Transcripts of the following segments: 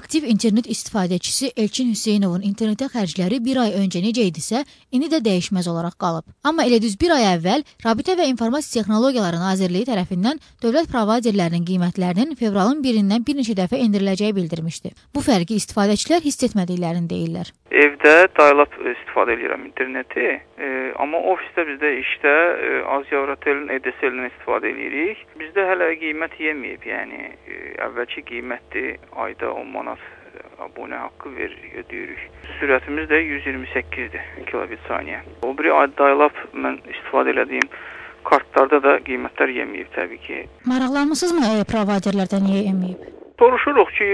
Aktiv internet istifadəçisi Elçin Hüseynovun internetə xərcləri bir ay öncə necə idisə, indi də dəyişməz olaraq qalıb. Amma elə düz bir ay əvvəl Rabitə və İnformasiya Texnologiyaları Nazirliyi tərəfindən dövlət provayderlərinin qiymətlərinin fevralın 1-dən bir neçə dəfə endiriləcəyi bildirmişdi. Bu fərqi istifadəçilər hiss etmədiklərini deyirlər. Evdə dial-up istifadə edirəm interneti, amma ofisdə bizdə işdə Aziya-Avrotelin EDSL-dən istifadə edirik. Bizdə hələ qiymət yeməyib, yəni əvvəlki qiymətdir, ayda 10 manat abunə haqqı ödəyirik. Sürətimiz də 128-dir kilobit saniyə. O biri dial-up mən istifadə elədiyim kartlarda da qiymətlər yeməyib təbii ki. Maraqlanmısınızmı provayderlərdən niyə yeməyib? Soruşuruq ki,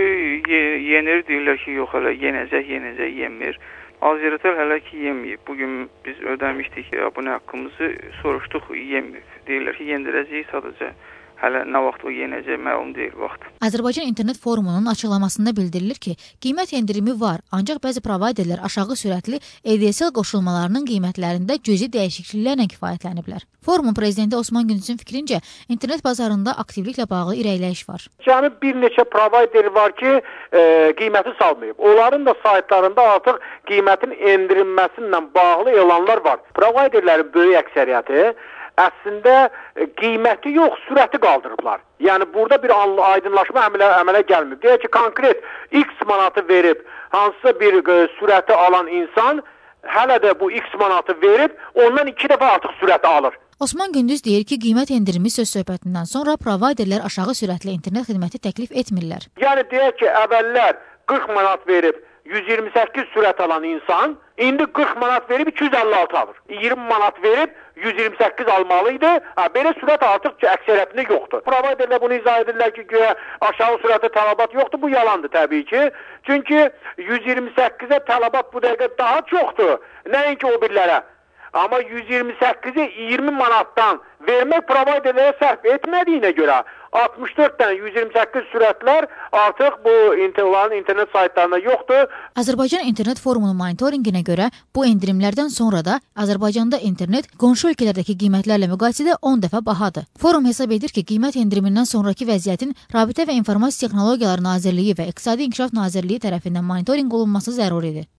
yenir, deyirlər ki, yox hələ yenəcək, yemir. Aziya-Avrotel hələ ki yeməyib. Bugün biz ödəmişdik abunə haqqımızı, soruşduq, yemir. Deyirlər ki, yendirəcəyik sadəcə. Hələ nə vaxt o yenəcək, məlum deyil vaxt. Azərbaycan İnternet Forumunun açıqlamasında bildirilir ki, qiymət endirimi var, ancaq bəzi provayderlər aşağı sürətli EDSL qoşulmalarının qiymətlərində cüzi dəyişikliklərlə kifayətləniblər. Forumun prezidenti Osman Gündüzün fikrincə, internet bazarında aktivliklə bağlı irəliləyiş var. Yəni bir neçə provayder var ki, qiyməti salmayıb. Onların da saytlarında artıq qiymətin endirilməsindən bağlı elanlar var. Provayderlərin böyük əksəriyyəti əslində qiyməti yox, sürəti qaldırıblar. Yəni burada bir aydınlaşma əmələ gəlmir. Deyək ki, konkret X manatı verib hansısa bir sürəti alan insan hələ də bu X manatı verib ondan 2 dəfə artıq sürəti alır. Osman Gündüz deyir ki, qiymət endirimi söz-söhbətindən sonra provayderlər aşağı sürətli internet xidməti təklif etmirlər. Yəni deyək ki, əvvəllər 40 manat verib 128 sürət alan insan indi 40 manat verib 256 alır. 20 manat verib 128 almalıydı. Belə sürət artıq əksəriyyətində yoxdur. Provayderlər bunu izah edirlər ki, aşağı sürətə tələbat yoxdur. Bu yalandır təbii ki. Çünki 128-ə tələbat bu dəqiqə daha çoxdur. Nəinki o birlərə. Amma 128-i 20 manatdan vermək provayderlərə sərf etmədiyinə görə 64-dən 128 sürətlər artıq bu internet saytlarında yoxdur. Azərbaycan İnternet Forumunun monitoringinə görə bu endirimlərdən sonra da Azərbaycanda internet qonşu ölkələrdəki qiymətlərlə müqayisədə 10 dəfə bahadır. Forum hesab edir ki, qiymət endirimindən sonraki vəziyyətin Rabitə və İnformasiya Texnologiyaları Nazirliyi və İqtisadi İnkişaf Nazirliyi tərəfindən monitorinq olunması zəruridir.